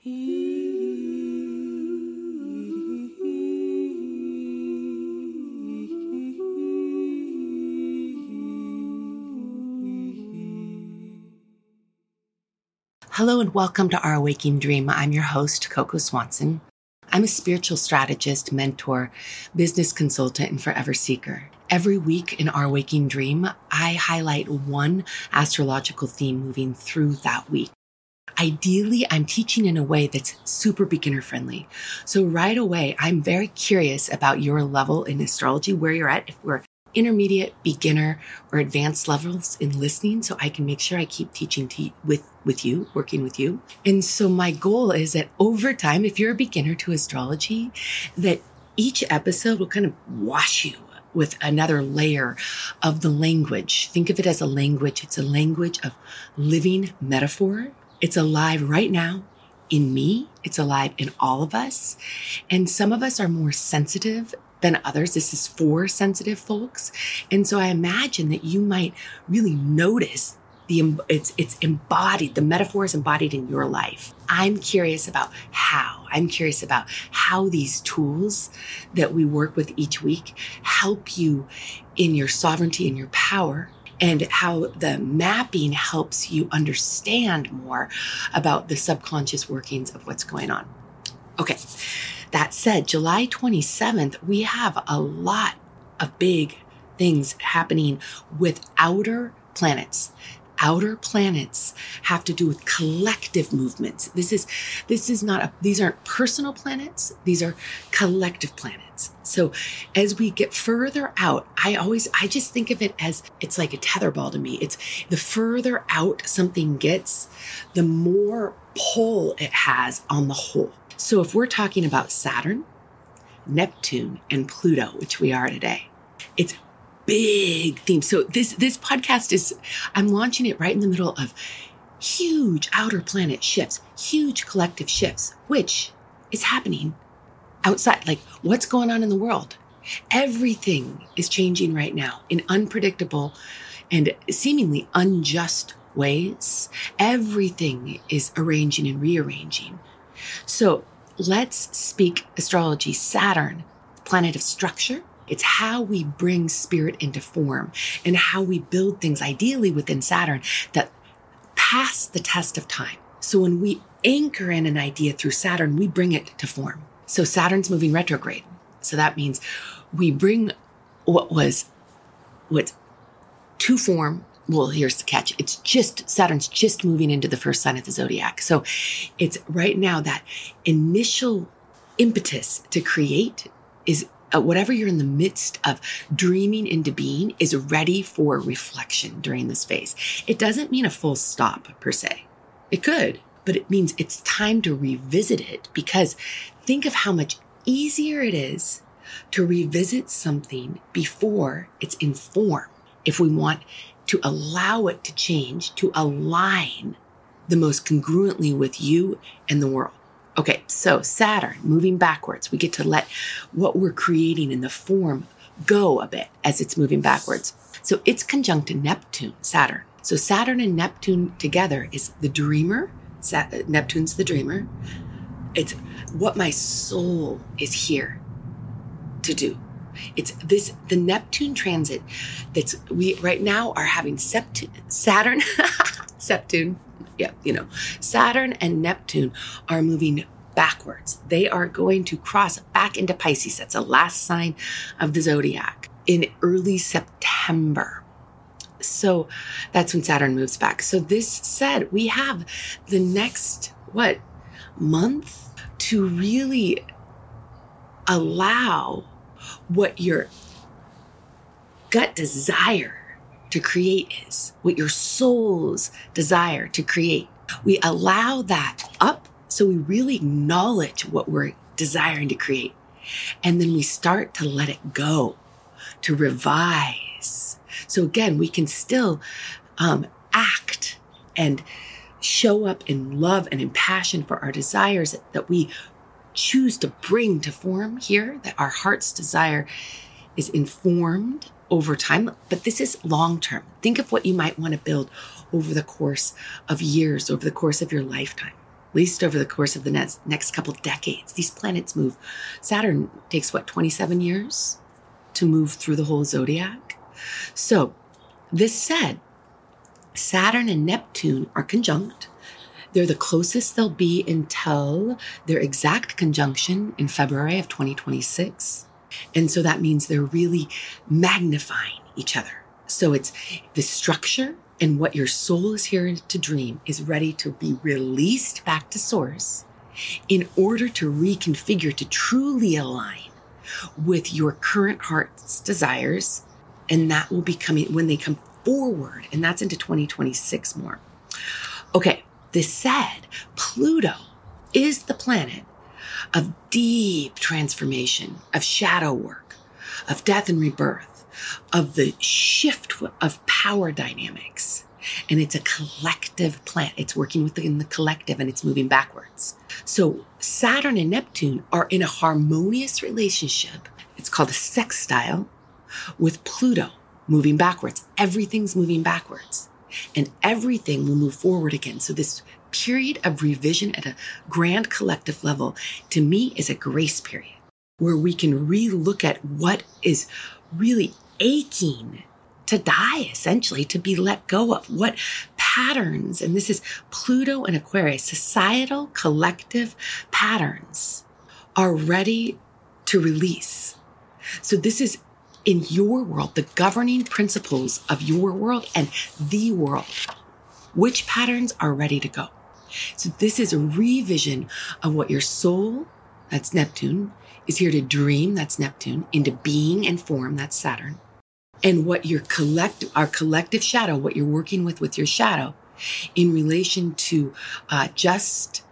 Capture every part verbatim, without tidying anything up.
Hello and welcome to Our Waking Dream. I'm your host, Coco Swanson. I'm a spiritual strategist, mentor, business consultant, and forever seeker. Every week in Our Waking Dream, I highlight one astrological theme moving through that week. Ideally, I'm teaching in a way that's super beginner friendly. So right away, I'm very curious about your level in astrology, where you're at, if we're intermediate, beginner, or advanced levels in listening, so I can make sure I keep teaching to, with, with you, working with you. And so my goal is that over time, if you're a beginner to astrology, that each episode will kind of wash you with another layer of the language. Think of it as a language. It's a language of living metaphor. It's alive right now in me. It's alive in all of us. And some of us are more sensitive than others. This is for sensitive folks. And so I imagine that you might really notice the, it's, it's embodied, the metaphor is embodied in your life. I'm curious about how, I'm curious about how these tools that we work with each week help you in your sovereignty and your power, and how the mapping helps you understand more about the subconscious workings of what's going on. Okay. That said, July twenty-seventh, we have a lot of big things happening with outer planets. Outer planets have to do with collective movements. This is, this is not a, these aren't personal planets. These are collective planets. So as we get further out, I always, I just think of it as, it's like a tetherball to me. It's the further out something gets, the more pull it has on the whole. So if we're talking about Saturn, Neptune, and Pluto, which we are today, it's big themes. So this, this podcast is, I'm launching it right in the middle of huge outer planet shifts, huge collective shifts, which is happening outside. Like, what's going on in the world? Everything is changing right now in unpredictable and seemingly unjust ways. Everything is arranging and rearranging. So let's speak astrology. Saturn, planet of structure. It's how we bring spirit into form and how we build things ideally within Saturn that pass the test of time. So when we anchor in an idea through Saturn, we bring it to form. So Saturn's moving retrograde. So that means we bring what was, what's to form. Well, here's the catch. It's just, Saturn's just moving into the first sign of the zodiac. So it's right now that initial impetus to create is uh, whatever you're in the midst of dreaming into being is ready for reflection during this phase. It doesn't mean a full stop per se. It could, but it means it's time to revisit it, because think of how much easier it is to revisit something before it's in form. If we want to allow it to change, to align the most congruently with you and the world. Okay, so Saturn, moving backwards, we get to let what we're creating in the form go a bit as it's moving backwards. So it's conjunct to Neptune, Saturn. So Saturn and Neptune together is the dreamer. Sat- Neptune's the dreamer. It's what my soul is here to do. It's this, the Neptune transit that's, we right now are having Sept- Saturn, Septune, yeah, you know, Saturn and Neptune are moving backwards. They are going to cross back into Pisces. That's the last sign of the zodiac in early September. So that's when Saturn moves back. So this said, we have the next, what, month to really allow what your gut desire to create is, what your soul's desire to create. We allow that up, so we really acknowledge what we're desiring to create. And then we start to let it go, to revise. So again, we can still um, act and show up in love and in passion for our desires that we choose to bring to form here, that our heart's desire is informed over time. But this is long-term. Think of what you might want to build over the course of years, over the course of your lifetime. least over the course of the next, next couple decades. These planets move. Saturn takes, what, twenty-seven years to move through the whole zodiac? So, this said, Saturn and Neptune are conjunct. They're the closest they'll be until their exact conjunction in February of twenty twenty-six. And so that means they're really magnifying each other. So it's the structure and what your soul is here to dream is ready to be released back to source in order to reconfigure, to truly align with your current heart's desires. And that will be coming when they come forward. And that's into twenty twenty-six more. Okay, this said, Pluto is the planet of deep transformation, of shadow work, of death and rebirth, of the shift of power dynamics. And it's a collective planet. It's working within the collective and it's moving backwards. So Saturn and Neptune are in a harmonious relationship. It's called a sextile with Pluto moving backwards. Everything's moving backwards and everything will move forward again. So this period of revision at a grand collective level, to me, is a grace period where we can re-look at what is really aching to die, essentially, to be let go of. What patterns, and this is Pluto and Aquarius, societal collective patterns are ready to release. So this is in your world, the governing principles of your world and the world. Which patterns are ready to go? So this is a revision of what your soul, that's Neptune, is here to dream, that's Neptune, into being and form, that's Saturn. And what your collective, our collective shadow, what you're working with with your shadow in relation to uh, just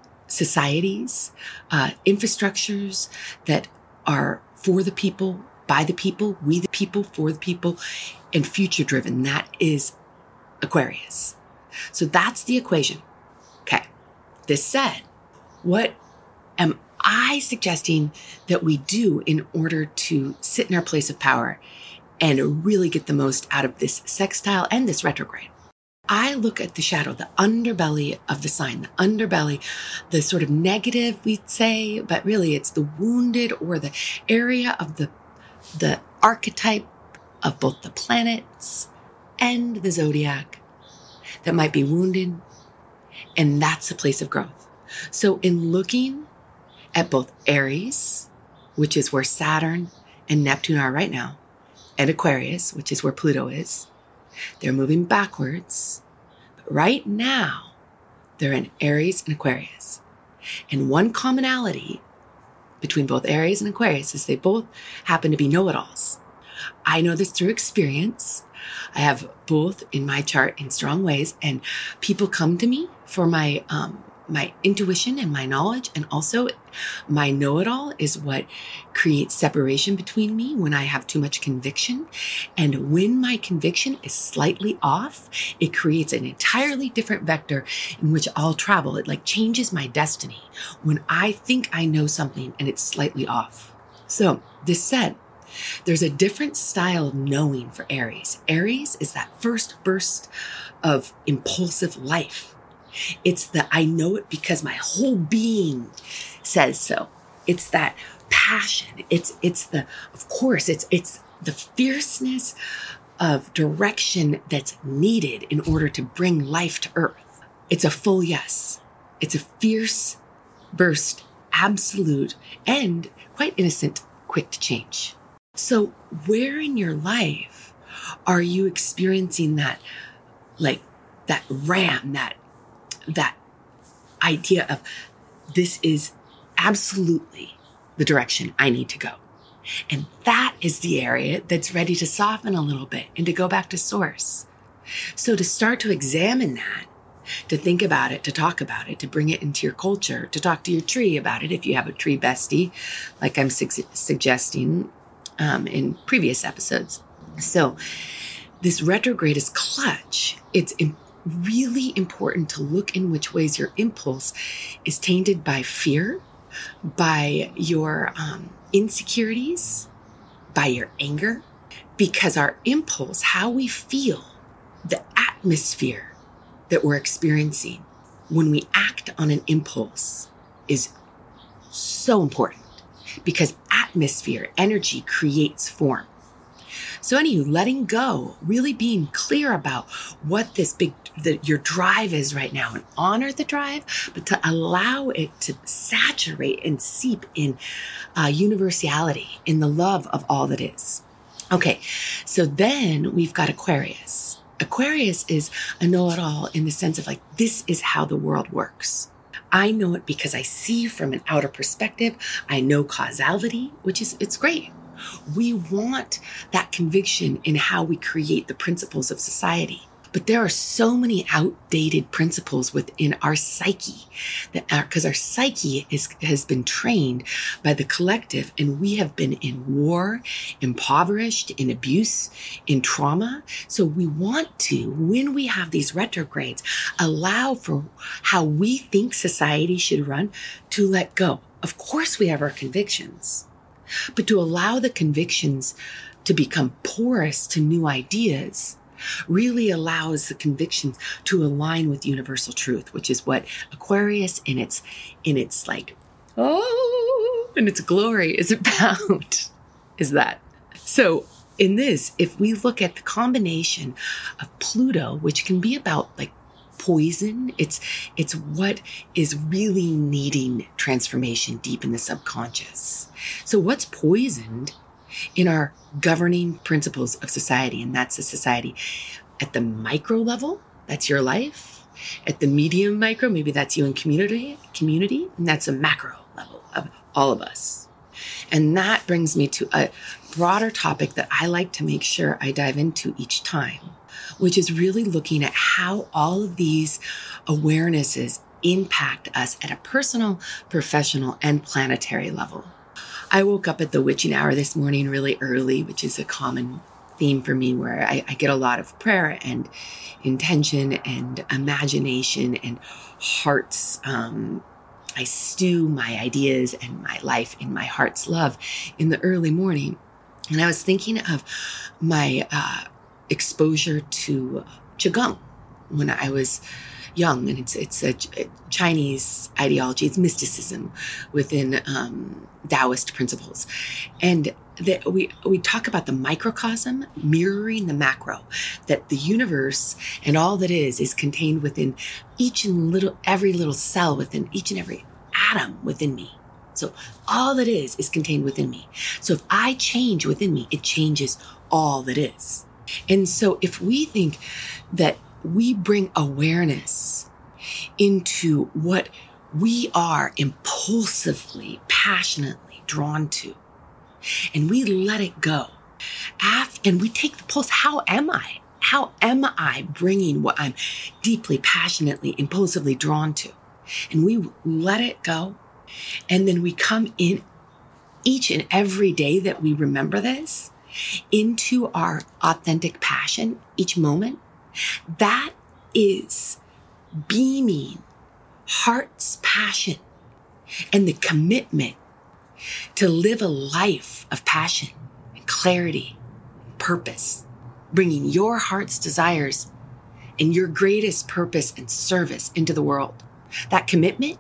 societies, uh, infrastructures that are for the people, by the people, we the people, for the people, and future driven. That is Aquarius. So that's the equation. Okay. This said, what am I suggesting that we do in order to sit in our place of power and really get the most out of this sextile and this retrograde? I look at the shadow, the underbelly of the sign, the underbelly, the sort of negative, we'd say, but really it's the wounded or the area of the, the archetype of both the planets and the zodiac that might be wounded. And that's a place of growth. So in looking at both Aries, which is where Saturn and Neptune are right now, and Aquarius, which is where Pluto is, they're moving backwards. But right now, they're in Aries and Aquarius. And one commonality between both Aries and Aquarius is they both happen to be know-it-alls. I know this through experience. I have both in my chart in strong ways, and people come to me for my um, my intuition and my knowledge, and also my know-it-all is what creates separation between me when I have too much conviction. And when my conviction is slightly off, it creates an entirely different vector in which I'll travel. It like changes my destiny when I think I know something and it's slightly off. So this said, there's a different style of knowing for Aries. Aries is that first burst of impulsive life. It's the, I know it because my whole being says so. It's that passion. It's, it's the, of course, it's, it's the fierceness of direction that's needed in order to bring life to earth. It's a full yes. It's a fierce burst, absolute, and quite innocent, quick to change. So where in your life are you experiencing that, like that ram, that, that idea of this is absolutely the direction I need to go? And that is the area that's ready to soften a little bit and to go back to source. So to start to examine that, to think about it, to talk about it, to bring it into your culture, to talk to your tree about it if you have a tree bestie, like I'm su- suggesting um, in previous episodes. So this retrograde is clutch. It's im- really important to look in which ways your impulse is tainted by fear, by your um, insecurities, by your anger, because our impulse, how we feel, the atmosphere that we're experiencing when we act on an impulse is so important because atmosphere, energy creates form. So anywho, letting go, really being clear about what this big, the, your drive is right now and honor the drive, but to allow it to saturate and seep in uh, universality, in the love of all that is. Okay, so then we've got Aquarius. Aquarius is a know-it-all in the sense of like, this is how the world works. I know it because I see from an outer perspective. I know causality, which is, it's great. We want that conviction in how we create the principles of society. But there are so many outdated principles within our psyche that because our, our psyche is, has been trained by the collective, and we have been in war, impoverished, in abuse, in trauma. So we want to, when we have these retrogrades, allow for how we think society should run to let go. Of course, we have our convictions, but to allow the convictions to become porous to new ideas really allows the convictions to align with universal truth, which is what Aquarius in its, in its like, oh, in its glory is about, is that. So in this, if we look at the combination of Pluto, which can be about like poison, it's, it's what is really needing transformation deep in the subconscious. So what's poisoned in our governing principles of society, and that's a society at the micro level, that's your life. At the medium micro, maybe that's you in community, community, and that's a macro level of all of us. And that brings me to a broader topic that I like to make sure I dive into each time, which is really looking at how all of these awarenesses impact us at a personal, professional, and planetary level. I woke up at the witching hour this morning really early, which is a common theme for me where I, I get a lot of prayer and intention and imagination and hearts. Um, I stew my ideas and my life in my heart's love in the early morning. And I was thinking of my uh, exposure to Qigong when I was young, and it's it's a, a Chinese ideology. It's mysticism within um, Taoist principles, and that we we talk about the microcosm mirroring the macro. That the universe and all that is is contained within each and little every little cell within each and every atom within me. So all that is is contained within me. So if I change within me, it changes all that is. And so if we think that we bring awareness into what we are impulsively, passionately drawn to, and we let it go, After, and we take the pulse, how am I? How am I bringing what I'm deeply, passionately, impulsively drawn to? And we let it go, and then we come in each and every day that we remember this into our authentic passion each moment. That is beaming heart's passion and the commitment to live a life of passion and clarity and purpose, bringing your heart's desires and your greatest purpose and service into the world. That commitment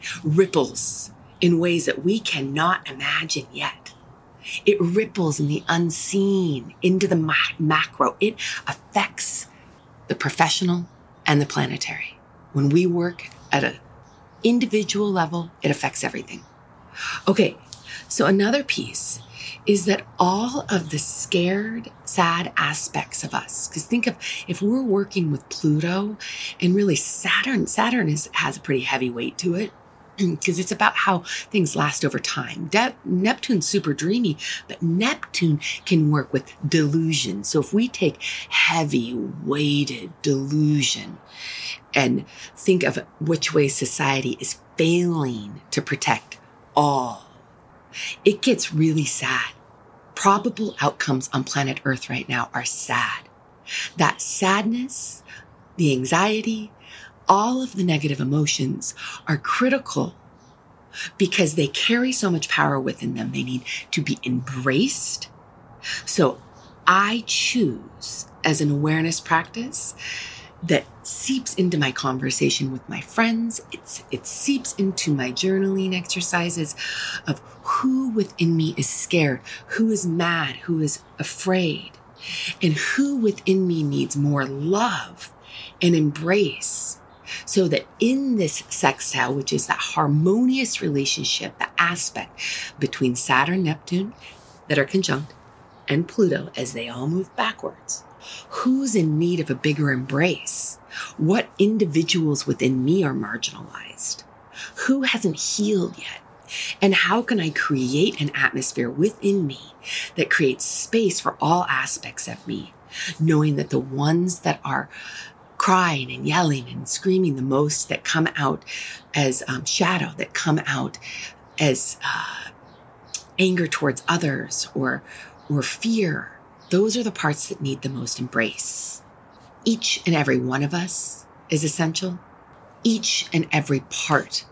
ripples in ways that we cannot imagine yet. It ripples in the unseen into the ma- macro. It affects the professional and the planetary. When we work at an individual level, it affects everything. Okay, so another piece is that all of the scared, sad aspects of us, because think of if we're working with Pluto and really Saturn, Saturn is, has a pretty heavy weight to it, because it's about how things last over time. De- Neptune's super dreamy, but Neptune can work with delusion. So if we take heavy weighted delusion and think of which way society is failing to protect all, it gets really sad. Probable outcomes on planet Earth right now are sad. That sadness, the anxiety, all of the negative emotions are critical because they carry so much power within them. They need to be embraced. So I choose as an awareness practice that seeps into my conversation with my friends. It's, it seeps into my journaling exercises of who within me is scared, who is mad, who is afraid, and who within me needs more love and embrace. So that in this sextile, which is that harmonious relationship, the aspect between Saturn, Neptune that are conjunct, and Pluto as they all move backwards, who's in need of a bigger embrace? What individuals within me are marginalized? Who hasn't healed yet? And how can I create an atmosphere within me that creates space for all aspects of me, knowing that the ones that are crying and yelling and screaming the most, that come out as um, shadow, that come out as uh, anger towards others or or fear, those are the parts that need the most embrace. Each and every one of us is essential. Each and every part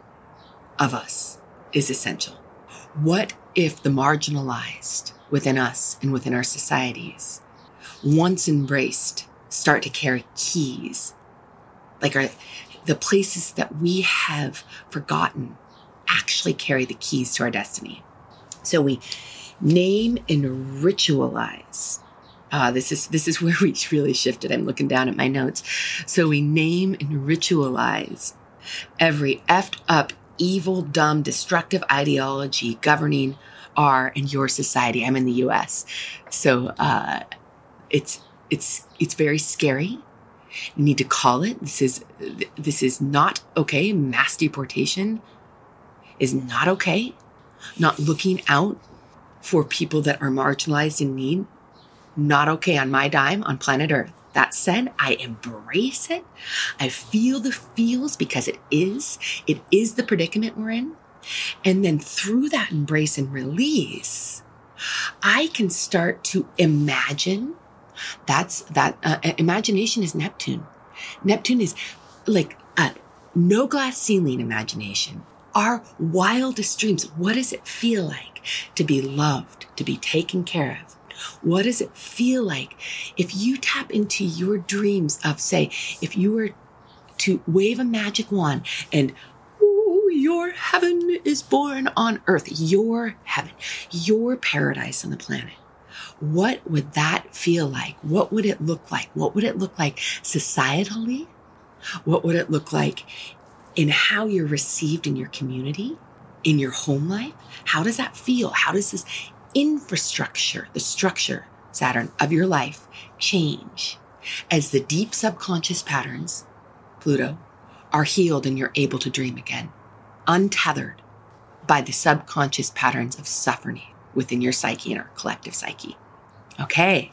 of us is essential. What if the marginalized within us and within our societies, once embraced, start to carry keys, like our, the places that we have forgotten actually carry the keys to our destiny. So we name and ritualize. Uh, this is this is where we really shifted. I'm looking down at my notes. So we name and ritualize every effed up, evil, dumb, destructive ideology governing our and your society. I'm in the U S, so uh, it's it's it's very scary. You need to call it. This is this is not okay. Mass deportation is not okay. Not looking out for people that are marginalized in need, not okay on my dime on planet Earth. That said, I embrace it. I feel the feels because it is. It is the predicament we're in. And then through that embrace and release, I can start to imagine. That's that uh, imagination is Neptune. Neptune is like a no glass ceiling imagination. Our wildest dreams. What does it feel like to be loved, to be taken care of? What does it feel like if you tap into your dreams of, say, if you were to wave a magic wand and ooh, your heaven is born on earth, your heaven, your paradise on the planet. What would that feel like? What would it look like? What would it look like societally? What would it look like in how you're received in your community, in your home life? How does that feel? How does this infrastructure, the structure, Saturn, of your life change as the deep subconscious patterns, Pluto, are healed and you're able to dream again, untethered by the subconscious patterns of suffering within your psyche and our collective psyche? Okay.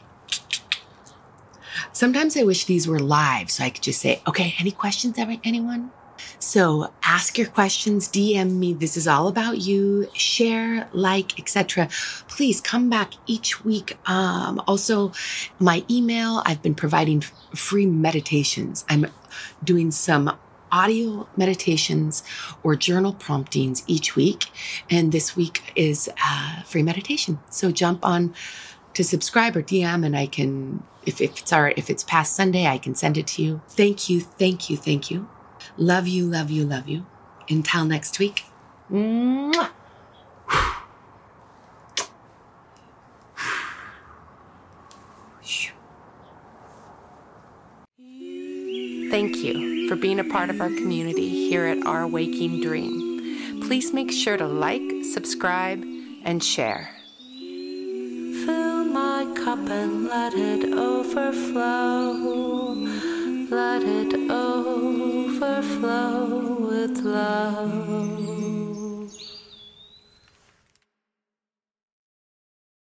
Sometimes I wish these were live so I could just say, okay, any questions, anyone? So ask your questions, D M me. This is all about you. Share, like, et cetera. Please come back each week. Um, also, my email, I've been providing free meditations. I'm doing some audio meditations or journal promptings each week. And this week is uh, free meditation. So jump on to subscribe or D M and I can, if, if it's all right, if it's past Sunday, I can send it to you. Thank you, thank you, thank you. Love you, love you, love you. Until next week. Mwah. Thank you for being a part of our community here at Our Waking Dream. Please make sure to like, subscribe, and share. Fill my cup and let it overflow. Let it overflow with love.